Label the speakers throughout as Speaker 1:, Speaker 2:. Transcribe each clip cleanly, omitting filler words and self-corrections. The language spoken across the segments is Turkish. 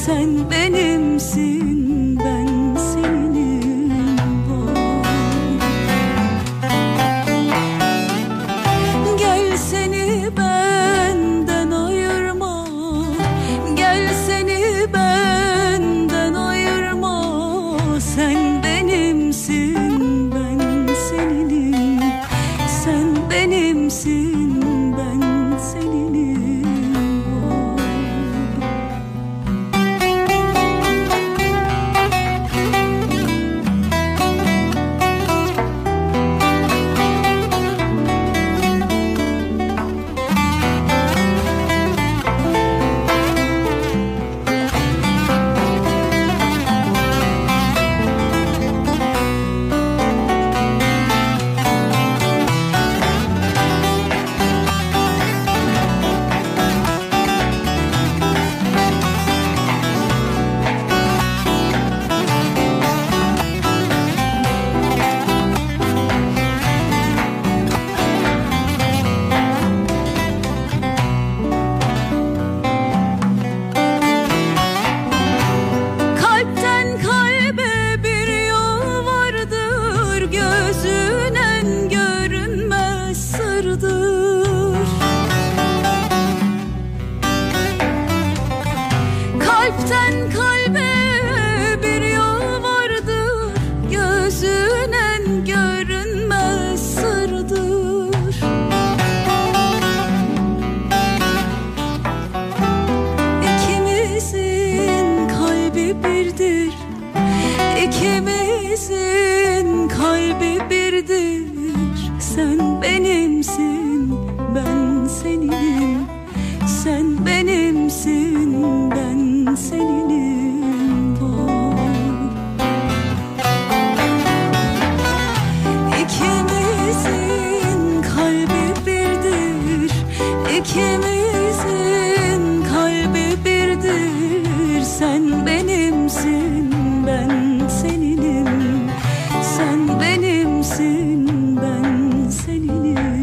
Speaker 1: Sen benimsin, ben seninim. Gel seni benden ayırma, gel seni benden ayırma. Sen benimsin, ben seninim. Sen benimsin, ben seninim. Kalpten kalbe bir yol vardır, gözünen görünmez sırdır. İkimizin kalbi birdir, ikimizin kalbi birdir. Sen benimsin, ben seninim. Sen benimsin, ben seninim. İkimizin kalbi birdir, ikimizin kalbi birdir. Sen benimsin, ben seninim. Sen benimsin, ben seninim.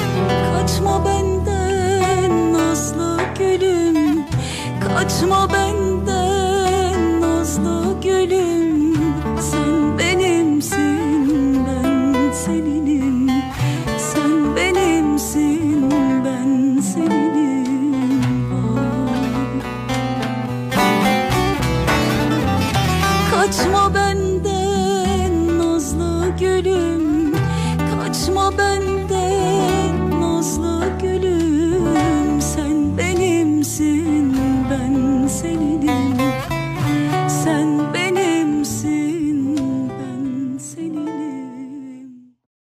Speaker 1: Kaçma benden